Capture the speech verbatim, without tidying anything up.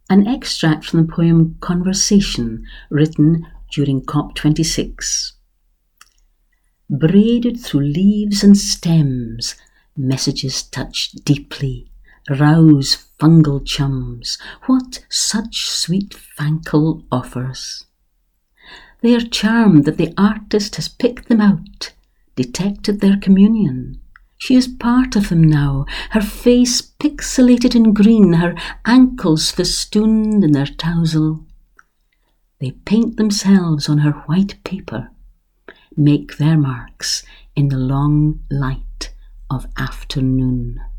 An extract from the poem Conversation, written during COP twenty-six. Braided through leaves and stems, messages touch deeply, rouse fungal chums. What such sweet fankle offers! They are charmed that the artist has picked them out, detected their communion. She is part of them now, her face pixelated in green, her ankles festooned in their tousle. They paint themselves on her white paper, make their marks in the long light of afternoon.